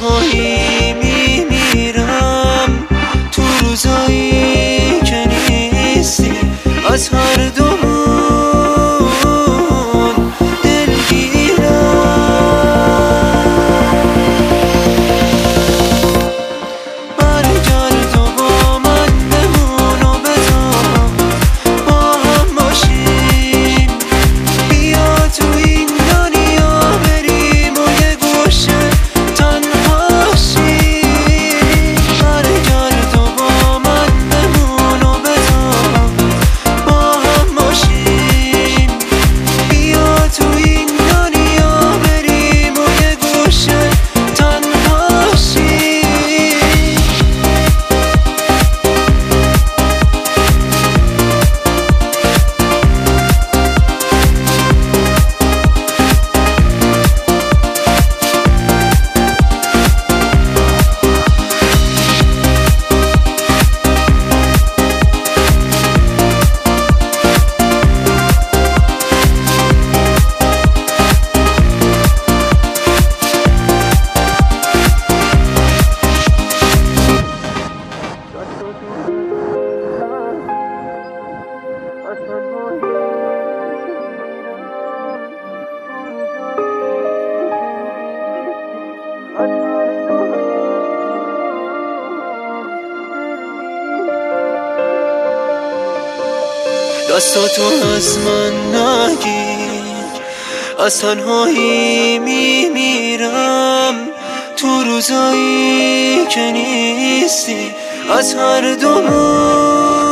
تنهایی میمیرم تو روزایی که نیستی، از هر دومون دلگیرم. برگرد و با من بمون و بذار با هم باشیم، بیا تو این دنیا بریم و یه گوشه تنها شیم. برگرد و با من بمون و بذار با هم باشیم، بیا تو این دنیا بریم و یه گوشه تنها شیم. دستاتو از من نگیر، از تنهایی میمیرم تو روزایی که نیستی، از هر دومون